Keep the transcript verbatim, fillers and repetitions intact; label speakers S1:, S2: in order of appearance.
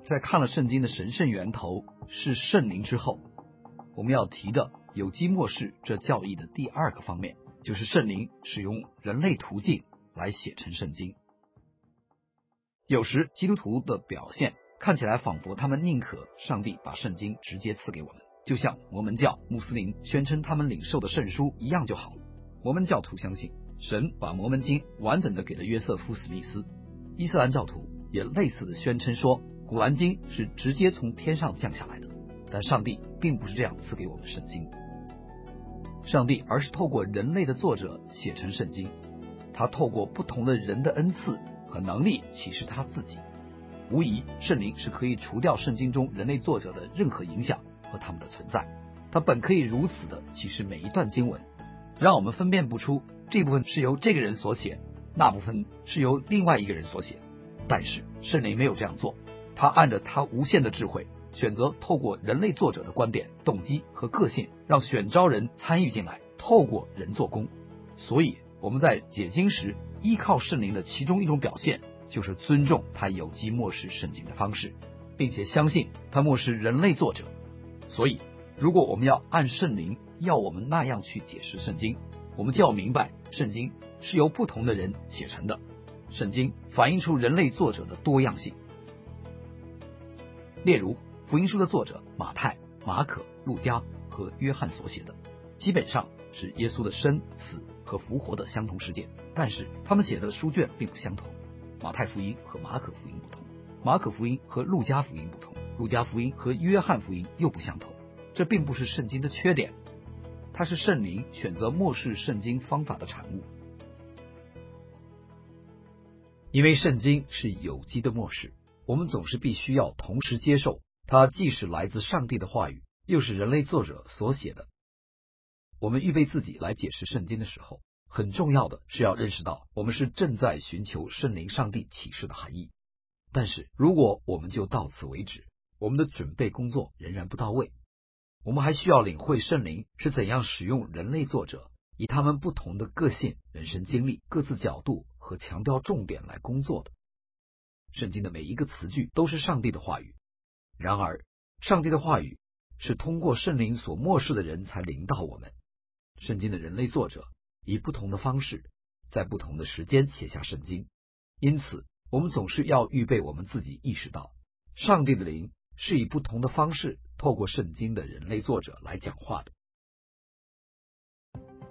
S1: 在看了圣经的神圣源头是圣灵之后，我们要提的有机末世这教义的第二个方面，就是圣灵使用人类途径来写成圣经。有时基督徒的表现看起来仿佛他们宁可上帝把圣经直接赐给我们，就像摩门教、穆斯林宣称他们领受的圣书一样就好了。摩门教徒相信神把摩门经完整的给了约瑟夫·史密斯，伊斯兰教徒也类似的宣称说古兰经是直接从天上降下来的，但上帝并不是这样赐给我们圣经，上帝而是透过人类的作者写成圣经，他透过不同的人的恩赐和能力启示他自己。无疑圣灵是可以除掉圣经中人类作者的任何影响和他们的存在，他本可以如此的启示每一段经文，让我们分辨不出这部分是由这个人所写，那部分是由另外一个人所写。但是圣灵没有这样做，他按着他无限的智慧选择透过人类作者的观点、动机和个性，让选召人参与进来，透过人做工。所以我们在解经时依靠圣灵的其中一种表现，就是尊重他有机漠视圣经的方式，并且相信他漠视人类作者。所以如果我们要按圣灵要我们那样去解释圣经，我们就要明白圣经是由不同的人写成的，圣经反映出人类作者的多样性。例如福音书的作者马太、马可、路加和约翰所写的，基本上是耶稣的生、死和复活的相同事件，但是他们写的书卷并不相同。马太福音和马可福音不同，马可福音和路加福音不同，路加福音和约翰福音又不相同。这并不是圣经的缺点，它是圣灵选择漠视圣经方法的产物。因为圣经是有机的漠视，我们总是必须要同时接受它既是来自上帝的话语，又是人类作者所写的。我们预备自己来解释圣经的时候，很重要的是要认识到我们是正在寻求圣灵上帝启示的含义。但是如果我们就到此为止，我们的准备工作仍然不到位。我们还需要领会圣灵是怎样使用人类作者，以他们不同的个性、人生经历、各自角度和强调重点来工作的。圣经的每一个词句都是上帝的话语，然而上帝的话语是通过圣灵所漠视的人才领导我们。圣经的人类作者以不同的方式在不同的时间写下圣经，因此我们总是要预备我们自己意识到上帝的灵是以不同的方式透过圣经的人类作者来讲话的。